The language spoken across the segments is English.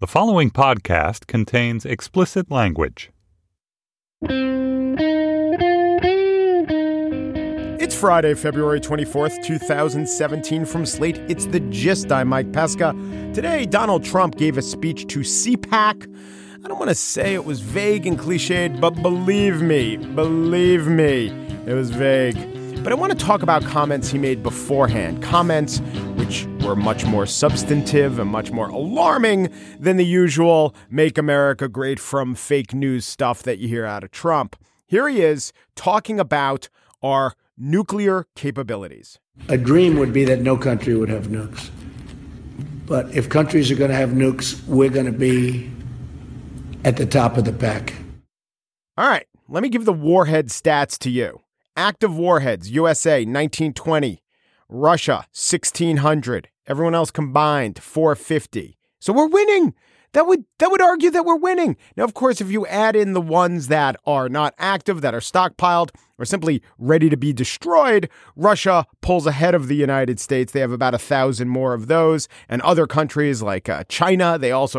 The following podcast contains explicit language. It's Friday, February 24th, 2017. From Slate, it's The Gist. I'm Mike Pesca. Today, Donald Trump gave a speech to CPAC. I don't want to say it was vague and cliched, but believe me, it was vague. But I want to talk about comments he made beforehand, comments which were much more substantive and much more alarming than the usual Make America Great from fake news stuff that you hear out of Trump. Here he is talking about our nuclear capabilities. A dream would be that no country would have nukes. But if countries are going to have nukes, we're going to be at the top of the pack. All right, let me give the warhead stats to you. Active warheads, USA, 1920. Russia, 1,600. Everyone else combined, 450. So we're winning. That would argue that we're winning. Now, of course, if you add in the ones that are not active, that are stockpiled, or simply ready to be destroyed, Russia pulls ahead of the United States. They have about 1,000 more of those. And other countries like China,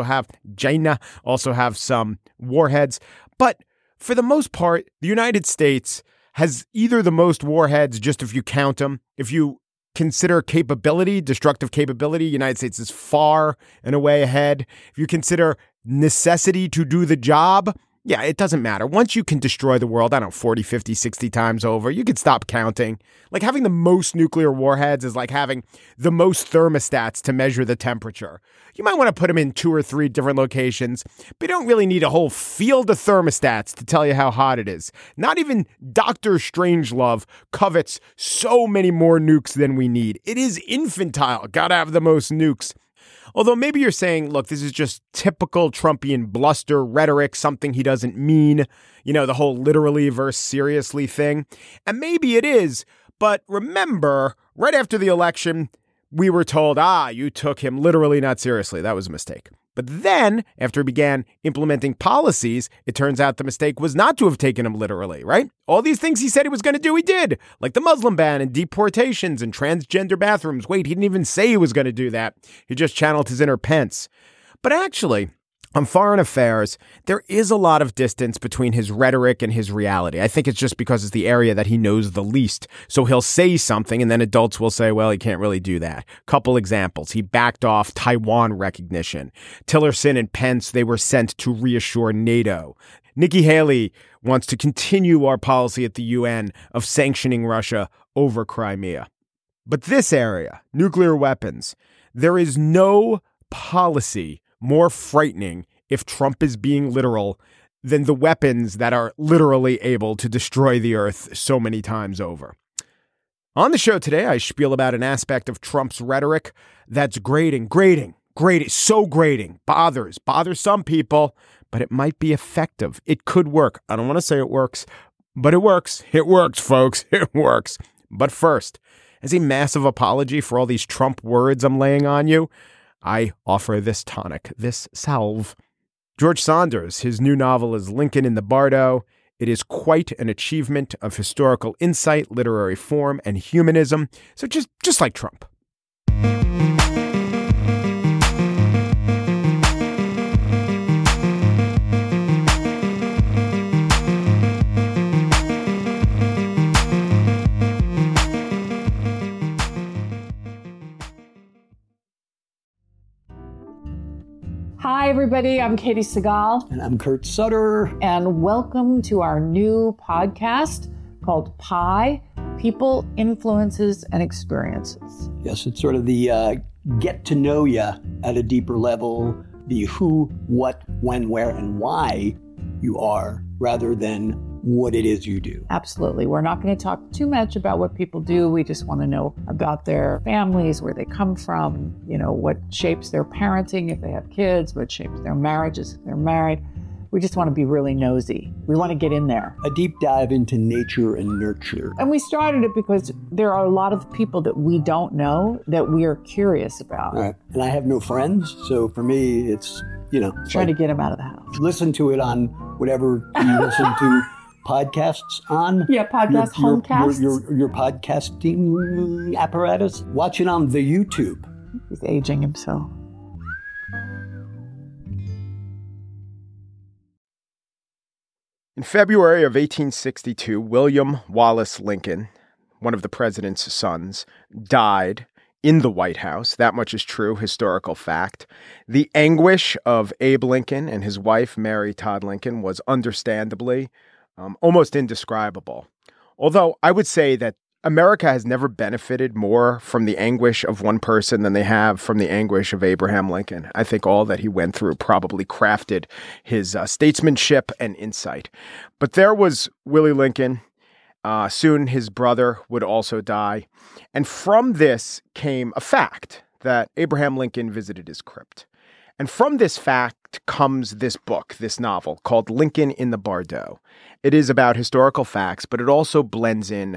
China also have some warheads. But for the most part, the United States has either the most warheads, just if you count them. If you consider capability, destructive capability, United States is far and away ahead. If you consider necessity to do the job, yeah, it doesn't matter. Once you can destroy the world, 40, 50, 60 times over, you can stop counting. Like having the most nuclear warheads is like having the most thermostats to measure the temperature. You might want to put them in 2 or 3 different locations, but you don't really need a whole field of thermostats to tell you how hot it is. Not even Dr. Strangelove covets so many more nukes than we need. It is infantile. Gotta have the most nukes. Although maybe you're saying, look, this is just typical Trumpian bluster rhetoric, something he doesn't mean, the whole literally versus seriously thing. And maybe it is, but remember, right after the election, we were told, you took him literally, not seriously. That was a mistake. But then, after he began implementing policies, it turns out the mistake was not to have taken him literally, right? All these things he said he was going to do, he did. Like the Muslim ban and deportations and transgender bathrooms. Wait, he didn't even say he was going to do that. He just channeled his inner Pence. But actually, on foreign affairs, there is a lot of distance between his rhetoric and his reality. I think it's just because it's the area that he knows the least. So he'll say something and then adults will say, well, he can't really do that. Couple examples. He backed off Taiwan recognition. Tillerson and Pence, they were sent to reassure NATO. Nikki Haley wants to continue our policy at the UN of sanctioning Russia over Crimea. But this area, nuclear weapons, there is no policy more frightening if Trump is being literal than the weapons that are literally able to destroy the earth so many times over. On the show today, I spiel about an aspect of Trump's rhetoric that's grating, so grating, bothers some people, but it might be effective. It could work. I don't want to say it works, but it works. It works, folks. It works. But first, as a massive apology for all these Trump words I'm laying on you, I offer this tonic, this salve. George Saunders, his new novel is Lincoln in the Bardo. It is quite an achievement of historical insight, literary form, and humanism. So just like Trump. Hi, everybody. I'm Katie Segal. And I'm Kurt Sutter. And welcome to our new podcast called PIE, People, Influences, and Experiences. Yes, it's sort of the get to know you at a deeper level, the who, what, when, where, and why you are, rather than what it is you do. Absolutely. We're not going to talk too much about what people do. We just want to know about their families, where they come from, what shapes their parenting if they have kids, what shapes their marriages if they're married. We just want to be really nosy. We want to get in there. A deep dive into nature and nurture. And we started it because there are a lot of people that we don't know that we are curious about. Right. And I have no friends, so for me, it's, trying to get them out of the house. Listen to it on whatever you listen to podcasts on. Yeah, homecasts. Your podcasting apparatus. Watch it on the YouTube. He's aging himself. In February of 1862, William Wallace Lincoln, one of the president's sons, died in the White House. That much is true, historical fact. The anguish of Abe Lincoln and his wife, Mary Todd Lincoln, was understandably almost indescribable. Although I would say that America has never benefited more from the anguish of one person than they have from the anguish of Abraham Lincoln. I think all that he went through probably crafted his statesmanship and insight. But there was Willie Lincoln. Soon his brother would also die. And from this came a fact that Abraham Lincoln visited his crypt. And from this fact comes this book, this novel called Lincoln in the Bardo. It is about historical facts, but it also blends in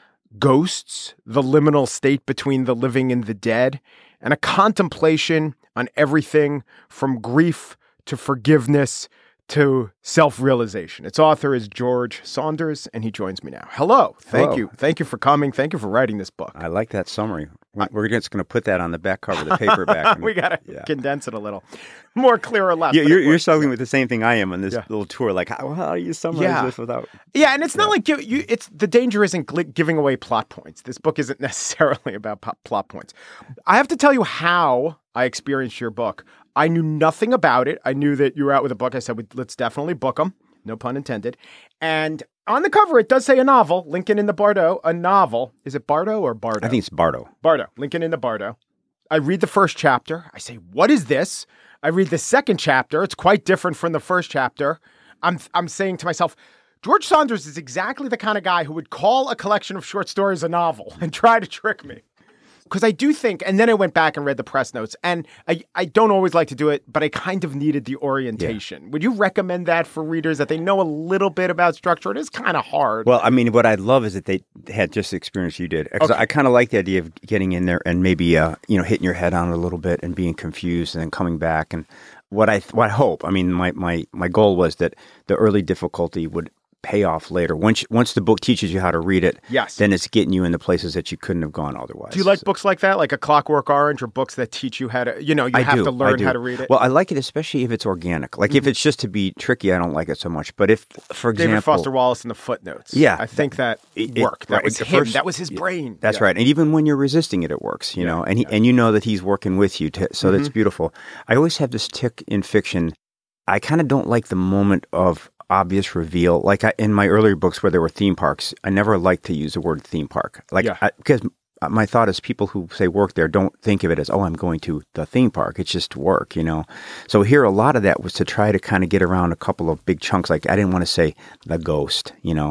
ghosts, the liminal state between the living and the dead, and a contemplation on everything from grief to forgiveness to self-realization. Its author is George Saunders, and he joins me now. Hello. Thank you. Thank you for coming. Thank you for writing this book. I like that summary. We're just going to put that on the back cover of the paperback. We got to condense it a little. More clear or less. You're struggling with the same thing I am on this little tour. Like, how do you summarize this without... Yeah, and it's not like it's the danger isn't giving away plot points. This book isn't necessarily about plot points. I have to tell you how I experienced your book. I knew nothing about it. I knew that you were out with a book. I said, let's definitely book them. No pun intended. And on the cover, it does say a novel, Lincoln in the Bardo, a novel. Is it Bardo or Bardo? I think it's Bardo. Bardo, Lincoln in the Bardo. I read the first chapter. I say, what is this? I read the second chapter. It's quite different from the first chapter. I'm saying to myself, George Saunders is exactly the kind of guy who would call a collection of short stories a novel and try to trick me. Because I do think, and then I went back and read the press notes, and I don't always like to do it, but I kind of needed the orientation. Yeah. Would you recommend that for readers, that they know a little bit about structure? It is kind of hard. Well, I mean, what I love is that they had just the experience you did. Because I kind of like the idea of getting in there and maybe hitting your head on it a little bit and being confused and then coming back. And what I hope, I mean, my goal was that the early difficulty would pay off later. Once the book teaches you how to read it, then it's getting you into places that you couldn't have gone otherwise. Do you like books like that, like A Clockwork Orange, or books that teach you how to, you have to learn how to read it? Well, I like it especially if it's organic. Like if it's just to be tricky, I don't like it so much. But if, for example, David Foster Wallace in the footnotes, I think that worked. That was him. That was his brain. That's right. And even when you're resisting it, it works. You know, and you know that he's working with you. So that's beautiful. I always have this tick in fiction. I kind of don't like the moment of obvious reveal. Like in my earlier books where there were theme parks, I never liked to use the word theme park. Because my thought is people who say work there don't think of it as, I'm going to the theme park. It's just work, So here a lot of that was to try to kind of get around a couple of big chunks. Like I didn't want to say the ghost,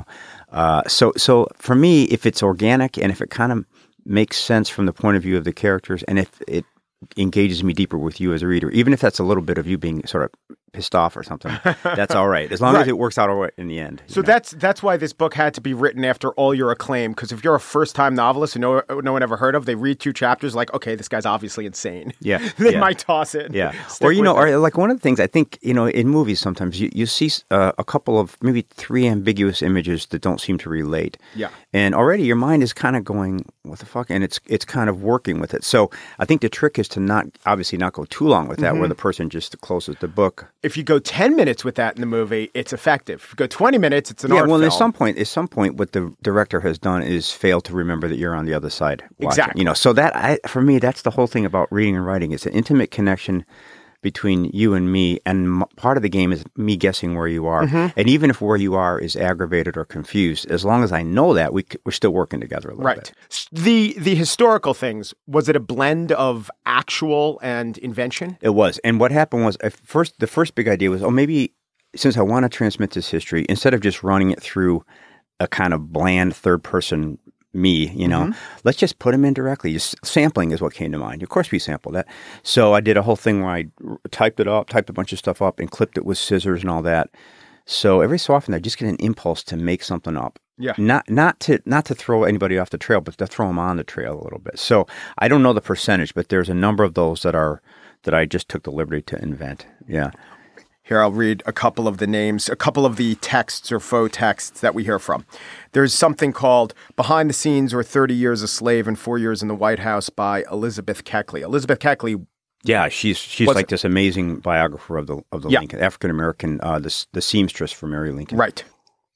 So for me, if it's organic and if it kind of makes sense from the point of view of the characters, and if it engages me deeper with you as a reader, even if that's a little bit of you being sort of pissed off or something, that's all right, as long as it works out all right in the end. So that's why this book had to be written after all your acclaim, because if you're a first-time novelist who no one ever heard of, they read 2 chapters like, okay, this guy's obviously insane. Yeah. They might toss it. Yeah. Or like one of the things I think, in movies sometimes you see a couple of maybe 3 ambiguous images that don't seem to relate. Yeah. And already your mind is kind of going, what the fuck? And it's kind of working with it. So I think the trick is to not go too long with that, where the person just closes the book. If you go 10 minutes with that in the movie, it's effective. If you go 20 minutes, it's an art film. At some point, what the director has done is fail to remember that you're on the other side watching. Exactly. So for me, that's the whole thing about reading and writing. It's an intimate connection between you and me, and part of the game is me guessing where you are. And even if where you are is aggravated or confused, as long as I know that, we're still working together a little bit. The historical things, was it a blend of actual and invention? It was. And what happened was, the first big idea was, maybe since I want to transmit this history, instead of just running it through a kind of bland third-person me, let's just put them in directly. Just sampling is what came to mind. Of course, we sampled that. So I did a whole thing where I typed a bunch of stuff up and clipped it with scissors and all that. So every so often I just get an impulse to make something up. Yeah. Not to throw anybody off the trail, but to throw them on the trail a little bit. So I don't know the percentage, but there's a number of those that I just took the liberty to invent. Yeah. Here, I'll read a couple of the names, a couple of the texts or faux texts that we hear from. There's something called Behind the Scenes or 30 Years a Slave and 4 Years in the White House by Elizabeth Keckley. Elizabeth Keckley. Yeah, she's like this amazing biographer of the Lincoln, African-American, the seamstress for Mary Lincoln. Right.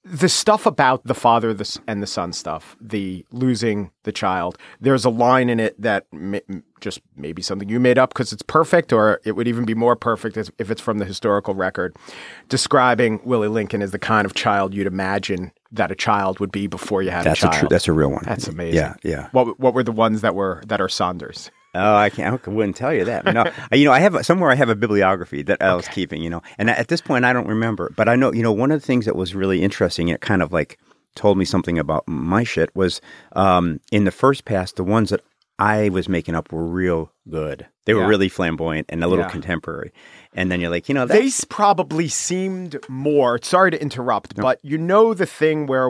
The stuff about the father and the son stuff, the losing the child, there's a line in it that just maybe something you made up because it's perfect, or it would even be more perfect if it's from the historical record, describing Willie Lincoln as the kind of child you'd imagine that a child would be before you had a child. That's a real one. That's amazing. Yeah. What were the ones that are Saunders? Oh, I wouldn't tell you that. No, I have a bibliography that I was keeping, and at this point I don't remember, but I know, one of the things that was really interesting, it kind of like told me something about my shit was, in the first pass, the ones that I was making up were real good. They were really flamboyant and a little contemporary. And then you're like, they probably seemed more, sorry to interrupt, but the thing where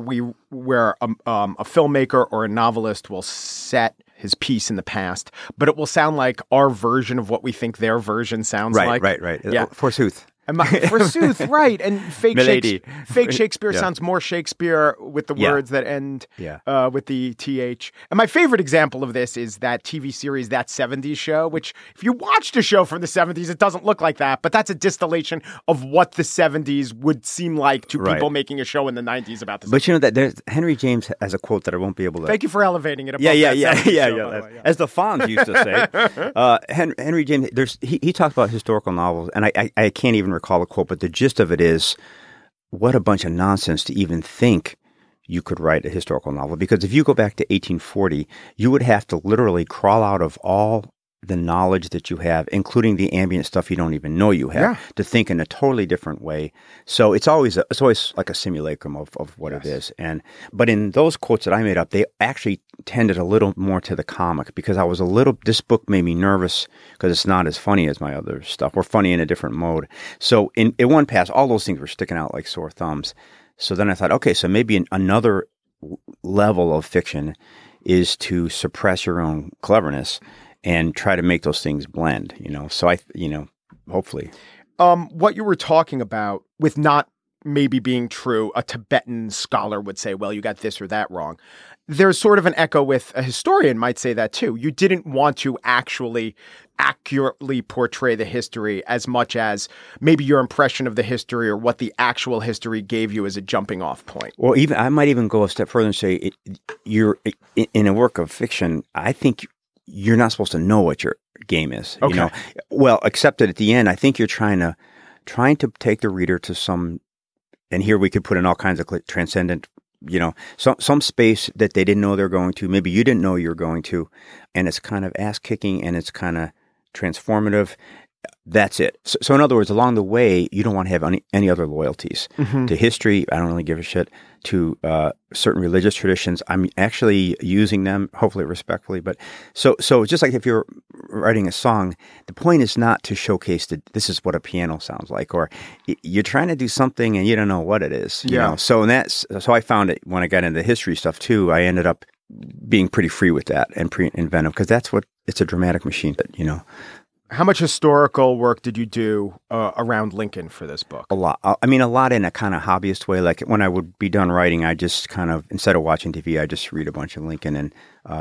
a filmmaker or a novelist will set his piece in the past, but it will sound like our version of what we think their version sounds like. Right. Yeah. Forsooth. Forsooth, right. And fake Shakespeare sounds more Shakespeare with the words that end with the TH. And my favorite example of this is that TV series, That 70s Show, which if you watched a show from the 70s, it doesn't look like that, but that's a distillation of what the 70s would seem like to people making a show in the 90s about the 70s. But there's Henry James has a quote that I won't be able to... Thank you for elevating it above show, as the Fonz used to say. Henry James, he talks about historical novels, and I can't even recall the quote, but the gist of it is, what a bunch of nonsense to even think you could write a historical novel. Because if you go back to 1840, you would have to literally crawl out of all the knowledge that you have, including the ambient stuff you don't even know you have, to think in a totally different way. So it's always like a simulacrum of what it is. But in those quotes that I made up, they actually tended a little more to the comic, because this book made me nervous because it's not as funny as my other stuff. We're funny in a different mode. So in one pass, all those things were sticking out like sore thumbs. So then I thought, okay, so maybe another level of fiction is to suppress your own cleverness and try to make those things blend, So hopefully. What you were talking about with not maybe being true, a Tibetan scholar would say, well, you got this or that wrong. There's sort of an echo with a historian might say that too. You didn't want to actually accurately portray the history as much as maybe your impression of the history or what the actual history gave you as a jumping off point. Well, I might even go a step further and say you're in a work of fiction, I think you're not supposed to know what your game is. Okay. Well, except that at the end, I think you're trying to take the reader to some, and here we could put in all kinds of transcendent, some space that they didn't know they're going to. Maybe you didn't know you were going to, and it's kind of ass kicking and it's kind of transformative. That's it. So in other words, along the way, you don't want to have any other loyalties to history. I don't really give a shit. To certain religious traditions, I'm actually using them, hopefully respectfully. But so just like if you're writing a song, the point is not to showcase that this is what a piano sounds like, or you're trying to do something and you don't know what it is. You know? So I found it when I got into the history stuff too. I ended up being pretty free with that and pretty inventive, because it's a dramatic machine. But How much historical work did you do around Lincoln for this book? A lot. I mean, a lot in a kind of hobbyist way. Like when I would be done writing, I just kind of, instead of watching TV, I just read a bunch of Lincoln. And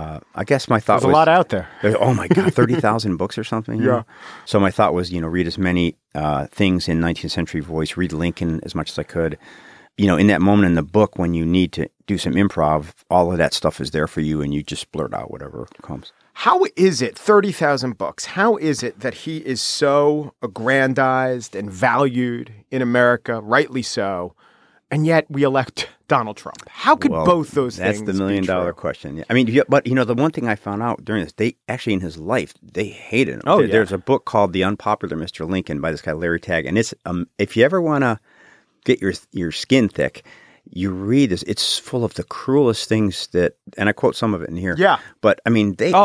I guess my thought was... There's a lot out there. Oh my God, 30,000 books or something? You know? So my thought was, read as many things in 19th century voice, read Lincoln as much as I could. In that moment in the book when you need to do some improv, all of that stuff is there for you and you just blurt out whatever comes. How is it, 30,000 books, how is it that he is so aggrandized and valued in America, rightly so, and yet we elect Donald Trump? How could both those things be true? That's the million-dollar question. I mean, but the one thing I found out during this, they actually in his life, they hated him. There's a book called The Unpopular Mr. Lincoln by this guy, Larry Tagg, and it's if you ever want to get your skin thick, you read this, it's full of the cruelest things and I quote some of it in here. Yeah. But I mean, they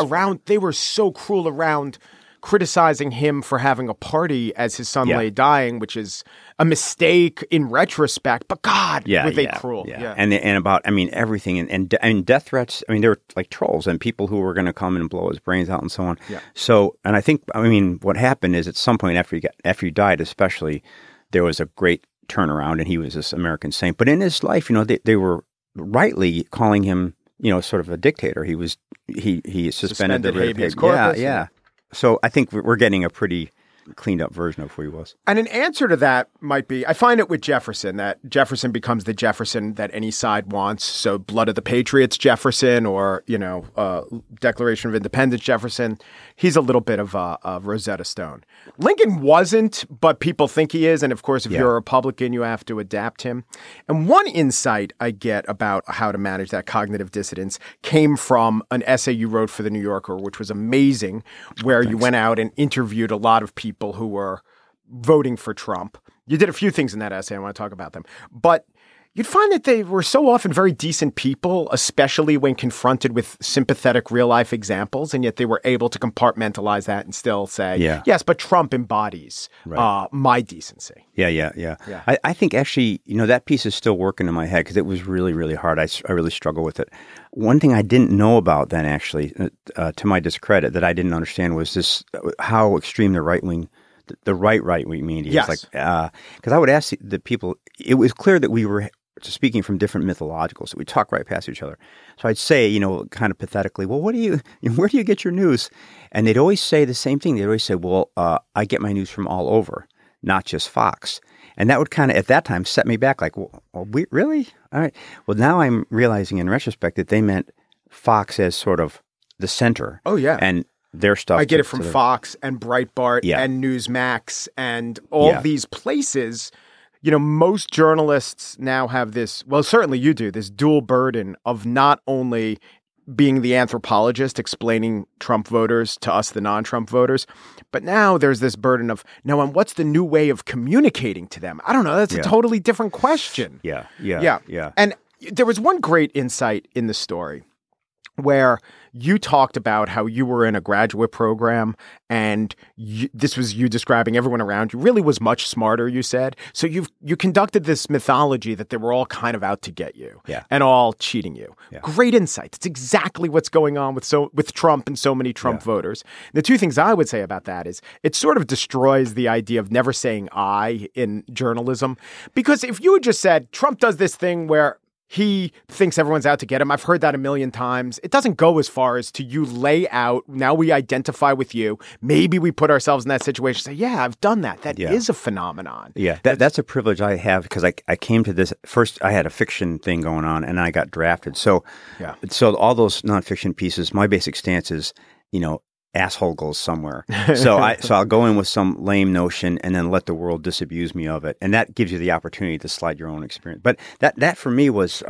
were so cruel around criticizing him for having a party as his son lay dying, which is a mistake in retrospect, but God, were they cruel. Yeah. And about, everything and death threats, they were like trolls and people who were going to come and blow his brains out and so on. Yeah. So, and I think, what happened is at some point after he died, especially, there was a great turnaround and he was this American saint. But in his life, they were rightly calling him, sort of a dictator. He was, he suspended the habeas corpus. Yeah. So I think we're getting a pretty cleaned up version of who he was. And an answer to that might be, I find it with Jefferson, that Jefferson becomes the Jefferson that any side wants. So Blood of the Patriots Jefferson, or, Declaration of Independence Jefferson. He's a little bit of a Rosetta Stone. Lincoln wasn't, but people think he is. And of course, if you're a Republican, you have to adapt him. And one insight I get about how to manage that cognitive dissonance came from an essay you wrote for The New Yorker, which was amazing, where you went out and interviewed a lot of people who were voting for Trump. You did a few things in that essay. I want to talk about them. But you'd find that they were so often very decent people, especially when confronted with sympathetic real-life examples, and yet they were able to compartmentalize that and still say, yes, but Trump embodies my decency. Yeah. I think actually, that piece is still working in my head because it was really, really hard. I really struggle with it. One thing I didn't know about then, actually, to my discredit, that I didn't understand was this: how extreme the right-wing media is. Yes. Because I would ask the people, it was clear that we were speaking from different mythologicals, so we talk right past each other. So I'd say, kind of pathetically, well, where do you get your news? And they'd always say the same thing. They'd always say, well, I get my news from all over, not just Fox. And that would kind of, at that time, set me back like, well, really? All right. Well, now I'm realizing in retrospect that they meant Fox as sort of the center. Oh, yeah. And their stuff. I get it from Fox and Breitbart and Newsmax and all these places. Most journalists now have this, well, certainly you do, this dual burden of not only being the anthropologist explaining Trump voters to us, the non-Trump voters, but now there's this burden of, and what's the new way of communicating to them? I don't know. That's a totally different question. Yeah. And there was one great insight in the story where you talked about how you were in a graduate program and this was you describing everyone around you really was much smarter, you said. So you conducted this mythology that they were all kind of out to get you and all cheating you. Yeah. Great insight. It's exactly what's going on with Trump and so many Trump voters. The two things I would say about that is it sort of destroys the idea of never saying I in journalism. Because if you had just said Trump does this thing where he thinks everyone's out to get him. I've heard that a million times. It doesn't go as far as to you lay out, now we identify with you. Maybe we put ourselves in that situation and say, yeah, I've done that. That is a phenomenon. Yeah, that's a privilege I have because I came to this. First, I had a fiction thing going on and I got drafted. So all those nonfiction pieces, my basic stance is, asshole goes somewhere. So I'll go in with some lame notion and then let the world disabuse me of it. And that gives you the opportunity to slide your own experience. But that for me was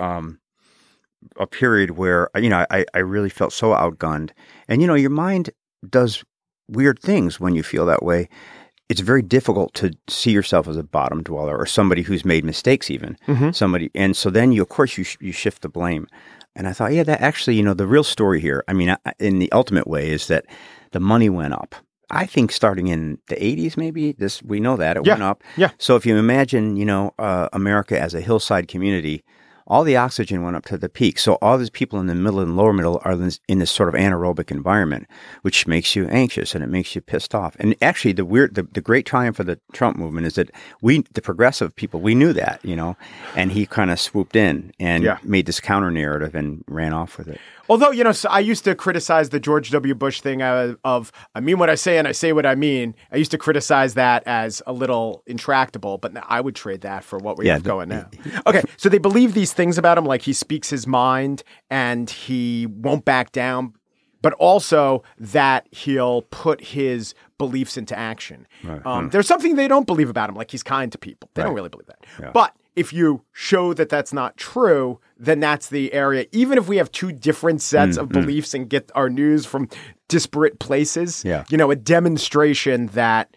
a period where, I really felt so outgunned. And, your mind does weird things when you feel that way. It's very difficult to see yourself as a bottom dweller or somebody who's made mistakes even. Mm-hmm. And so then you shift the blame. And I thought, that actually, the real story here, in the ultimate way, is that the money went up. I think starting in the 80s, maybe, we know that it went up. Yeah. So if you imagine, America as a hillside community, all the oxygen went up to the peak. So all these people in the middle and lower middle are in this sort of anaerobic environment, which makes you anxious and it makes you pissed off. And actually, the great triumph of the Trump movement is that the progressive people, we knew that, and he kind of swooped in and made this counter narrative and ran off with it. Although, so I used to criticize the George W. Bush thing of I mean what I say and I say what I mean. I used to criticize that as a little intractable, but I would trade that for what we have going now. Okay, so they believe these things about him, like he speaks his mind and he won't back down, but also that he'll put his beliefs into action. Right. There's something they don't believe about him, like he's kind to people. They don't really believe that. Yeah. But if you show that that's not true, then that's the area. Even if we have two different sets of beliefs and get our news from disparate places, a demonstration that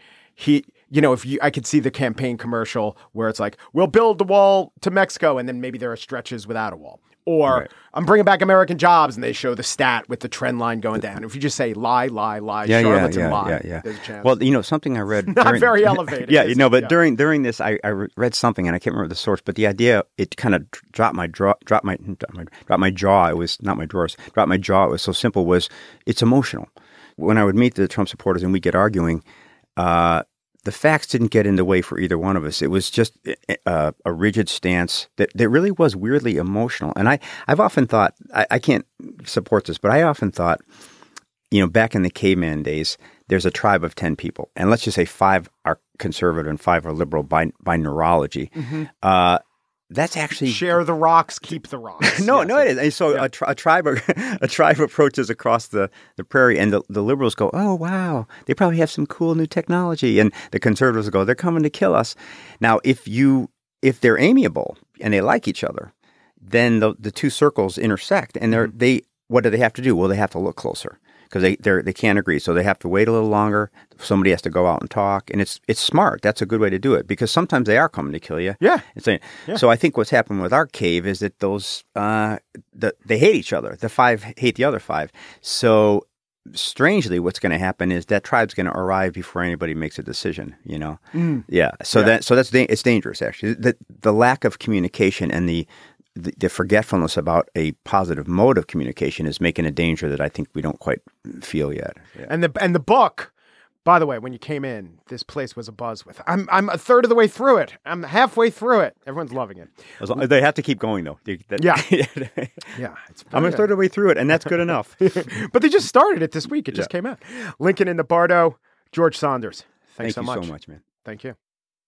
I could see the campaign commercial where it's like, we'll build the wall to Mexico, and then maybe there are stretches without a wall. Or I'm bringing back American jobs, and they show the stat with the trend line going down. If you just say lie, charlatan lie, there's a chance. Well, something I read. Not very elevated. But during this, I read something, and I can't remember the source, but the idea, it kind of dropped my jaw. It was not my drawers. Dropped my jaw. It was so simple. It's emotional. When I would meet the Trump supporters and we get arguing, the facts didn't get in the way for either one of us. It was just a rigid stance that really was weirdly emotional. And I've often thought, I can't support this, but I often thought, back in the caveman days, there's a tribe of 10 people. And let's just say 5 are conservative and 5 are liberal by neurology. That's actually share the rocks, keep the rocks. No, it is. And so a tribe approaches across the prairie, and the liberals go, "Oh wow, they probably have some cool new technology," and the conservatives go, "They're coming to kill us." Now, if they're amiable and they like each other, then the two circles intersect, and what do they have to do? Well, they have to look closer because they can't agree, so they have to wait a little longer. Somebody has to go out and talk, and it's smart. That's a good way to do it because sometimes they are coming to kill you. Yeah. So I think what's happened with our cave is that those they hate each other. The 5 hate the other 5. So strangely, what's going to happen is that tribe's going to arrive before anybody makes a decision. Yeah. So it's dangerous actually. The lack of communication and the forgetfulness about a positive mode of communication is making a danger that I think we don't quite feel yet. Yeah. And the book, by the way, when you came in, this place was abuzz with. I'm a third of the way through it. I'm halfway through it. Everyone's loving it. They have to keep going though. Yeah. I'm a third of the way through it, and that's good enough. But they just started it this week. It just came out. Lincoln in the Bardo, George Saunders. Thanks so much. Thank you so much, man. Thank you.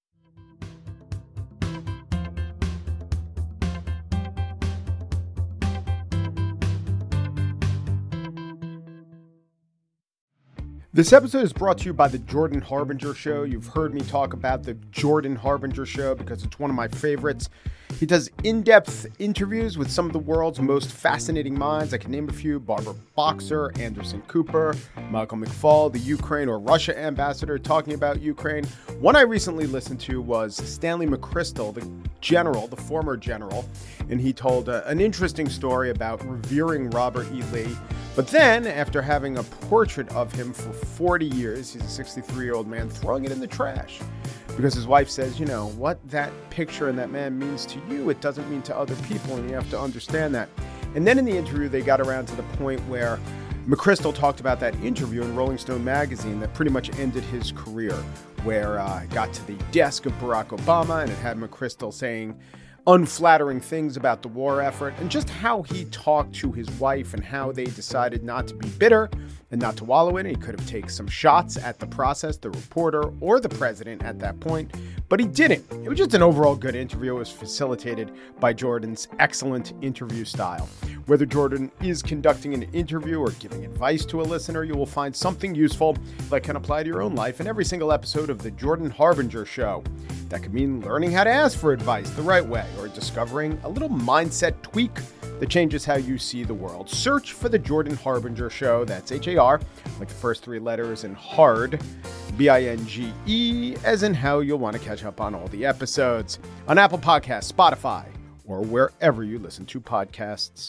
This episode is brought to you by the Jordan Harbinger Show. You've heard me talk about the Jordan Harbinger Show because it's one of my favorites. He does in-depth interviews with some of the world's most fascinating minds. I can name a few: Barbara Boxer, Anderson Cooper, Michael McFaul, the Ukraine or Russia ambassador talking about Ukraine. One I recently listened to was Stanley McChrystal, the former general, and he told an interesting story about revering Robert E. Lee. But then, after having a portrait of him for 40 years, he's a 63-year-old man, throwing it in the trash. Because his wife says, what that picture and that man means to you, it doesn't mean to other people, and you have to understand that. And then in the interview, they got around to the point where McChrystal talked about that interview in Rolling Stone magazine that pretty much ended his career, where it got to the desk of Barack Obama, and it had McChrystal saying unflattering things about the war effort, and just how he talked to his wife and how they decided not to be bitter and not to wallow in it. He could have taken some shots at the process, the reporter, or the president at that point, but he didn't. It was just an overall good interview. It was facilitated by Jordan's excellent interview style. Whether Jordan is conducting an interview or giving advice to a listener, you will find something useful that can apply to your own life in every single episode of the Jordan Harbinger Show. That could mean learning how to ask for advice the right way, or discovering a little mindset tweak that changes how you see the world. Search for the Jordan Harbinger Show. That's H-A-R, like the first 3 letters, and hard, B-I-N-G-E, as in how you'll want to catch up on all the episodes on Apple Podcasts, Spotify, or wherever you listen to podcasts.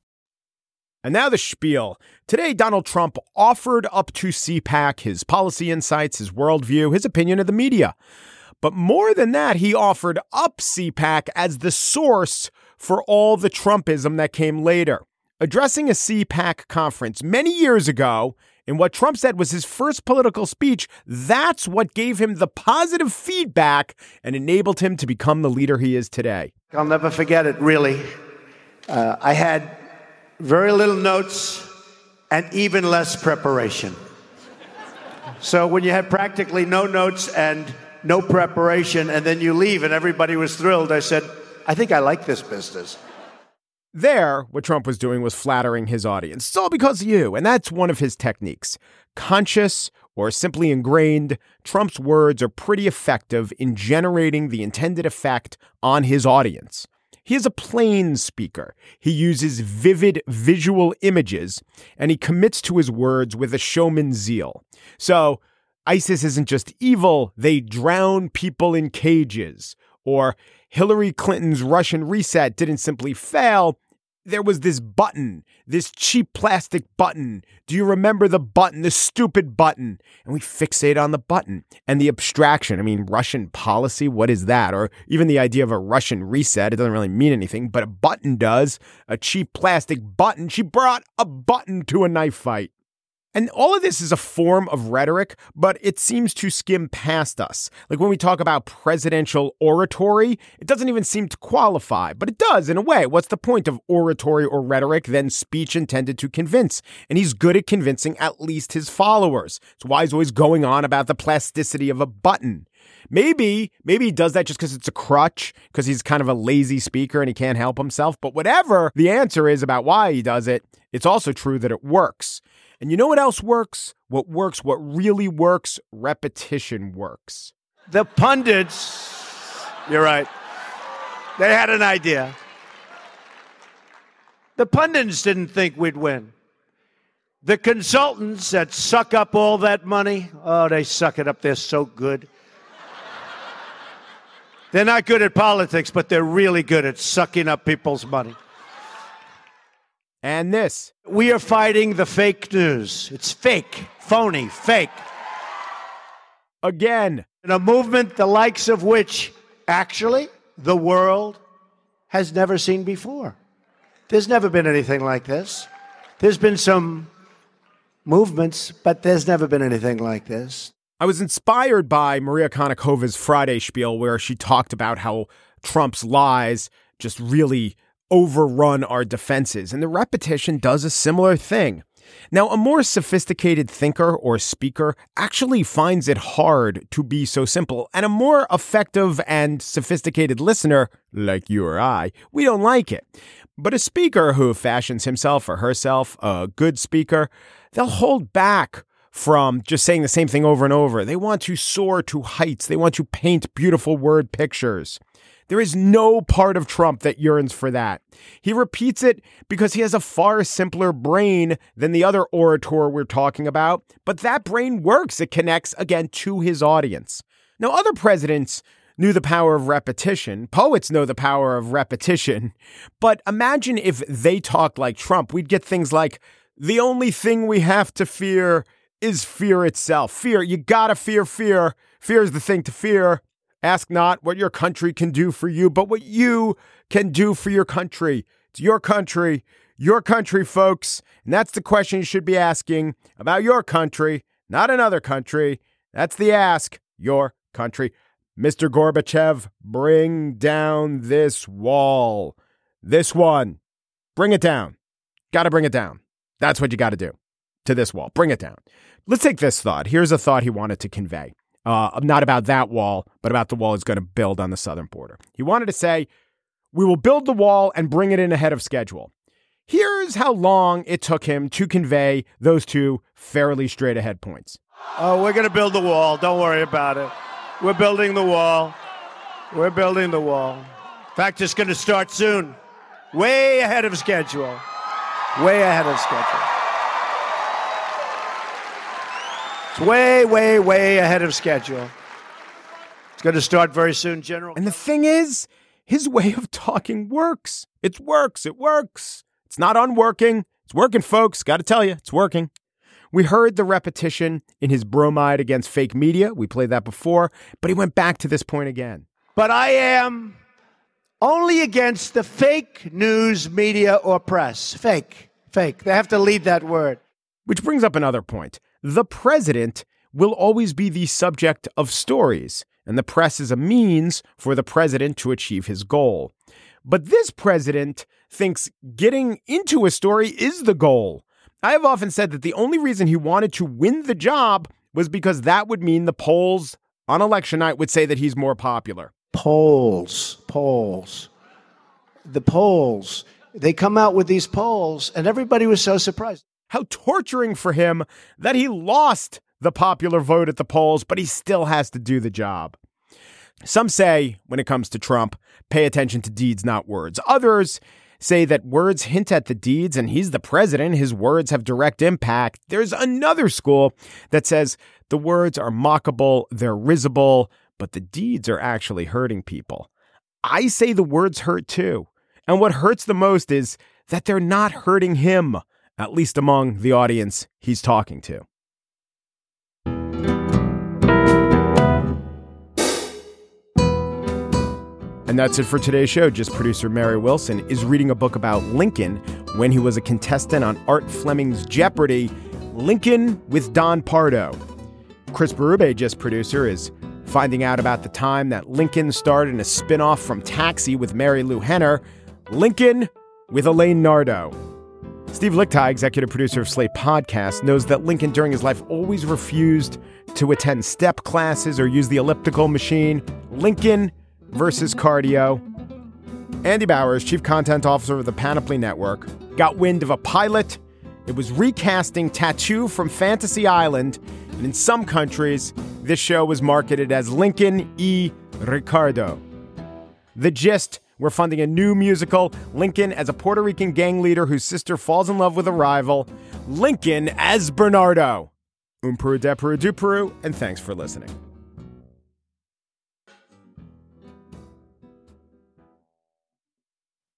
And now the spiel. Today, Donald Trump offered up to CPAC his policy insights, his worldview, his opinion of the media. But more than that, he offered up CPAC as the source for all the Trumpism that came later. Addressing a CPAC conference many years ago, in what Trump said was his first political speech, that's what gave him the positive feedback and enabled him to become the leader he is today. I'll never forget it, really. I had very little notes and even less preparation. So when you had practically no notes and no preparation, and then you leave and everybody was thrilled, I said, I think I like this business. There, what Trump was doing was flattering his audience. It's all because of you, and that's one of his techniques. Conscious or simply ingrained, Trump's words are pretty effective in generating the intended effect on his audience. He is a plain speaker. He uses vivid visual images, and he commits to his words with a showman's zeal. So, ISIS isn't just evil, they drown people in cages. Or Hillary Clinton's Russian reset didn't simply fail. There was this button, this cheap plastic button. Do you remember the button, the stupid button? And we fixate on the button and the abstraction. Russian policy, what is that? Or even the idea of a Russian reset, it doesn't really mean anything, but a button does. A cheap plastic button. She brought a button to a knife fight. And all of this is a form of rhetoric, but it seems to skim past us. Like when we talk about presidential oratory, it doesn't even seem to qualify, but it does in a way. What's the point of oratory or rhetoric than speech intended to convince? And he's good at convincing at least his followers. It's why he's always going on about the plasticity of a button. Maybe he does that just because it's a crutch, because he's kind of a lazy speaker and he can't help himself. But whatever the answer is about why he does it, it's also true that it works. And you know what else works? What really works? Repetition works. The pundits, you're right, they had an idea. The pundits didn't think we'd win. The consultants that suck up all that money, oh, they suck it up. They're so good. They're not good at politics, but they're really good at sucking up people's money. And this. We are fighting the fake news. It's fake, phony, fake. Again. In a movement the likes of which, actually, the world has never seen before. There's never been anything like this. There's been some movements, but there's never been anything like this. I was inspired by Maria Konikova's Friday spiel, where she talked about how Trump's lies just really overrun our defenses. And the repetition does a similar thing. Now, a more sophisticated thinker or speaker actually finds it hard to be so simple. And a more effective and sophisticated listener, like you or I, we don't like it. But a speaker who fashions himself or herself a good speaker, they'll hold back from just saying the same thing over and over. They want to soar to heights. They want to paint beautiful word pictures. There is no part of Trump that yearns for that. He repeats it because he has a far simpler brain than the other orator we're talking about, but that brain works. It connects, again, to his audience. Now, other presidents knew the power of repetition. Poets know the power of repetition. But imagine if they talked like Trump. We'd get things like, the only thing we have to fear is fear itself. Fear, you gotta fear fear. Fear is the thing to fear. Ask not what your country can do for you, but what you can do for your country. It's your country, folks. And that's the question you should be asking about your country, not another country. That's the ask, your country. Mr. Gorbachev, bring down this wall. This one. Bring it down. Got to bring it down. That's what you got to do to this wall. Bring it down. Let's take this thought. Here's a thought he wanted to convey. Not about that wall, but about the wall he's going to build on the southern border. He wanted to say, we will build the wall and bring it in ahead of schedule. Here's how long it took him to convey those two fairly straight ahead points. Oh, we're going to build the wall. Don't worry about it. We're building the wall. We're building the wall. In fact, it's going to start soon. Way ahead of schedule. Way ahead of schedule. It's way, way, way ahead of schedule. It's going to start very soon, General. And the thing is, his way of talking works. It works. It works. It's not unworking. It's working, folks. Got to tell you, it's working. We heard the repetition in his bromide against fake media. We played that before, but he went back to this point again. But I am only against the fake news media or press. Fake. They have to lead that word. Which brings up another point. The president will always be the subject of stories, and the press is a means for the president to achieve his goal. But this president thinks getting into a story is the goal. I have often said that the only reason he wanted to win the job was because that would mean the polls on election night would say that he's more popular. Polls. The polls. They come out with these polls, and everybody was so surprised. How torturing for him that he lost the popular vote at the polls, but he still has to do the job. Some say, when it comes to Trump, pay attention to deeds, not words. Others say that words hint at the deeds, and he's the president. His words have direct impact. There's another school that says the words are mockable, they're risible, but the deeds are actually hurting people. I say the words hurt too. And what hurts the most is that they're not hurting him, at least among the audience he's talking to. And that's it for today's show. Just producer Mary Wilson is reading a book about Lincoln when he was a contestant on Art Fleming's Jeopardy! Lincoln with Don Pardo. Chris Berube, just producer, is finding out about the time that Lincoln starred in a spinoff from Taxi with Mary Lou Henner, Lincoln with Elaine Nardo. Steve Lichtai, executive producer of Slate Podcast, knows that Lincoln during his life always refused to attend step classes or use the elliptical machine. Lincoln versus cardio. Andy Bowers, chief content officer of the Panoply Network, got wind of a pilot. It was recasting Tattoo from Fantasy Island, and in some countries, this show was marketed as Lincoln y Ricardo. The gist: we're funding a new musical, Lincoln as a Puerto Rican gang leader whose sister falls in love with a rival, Lincoln as Bernardo. Un Peru de Peru du Peru, and thanks for listening.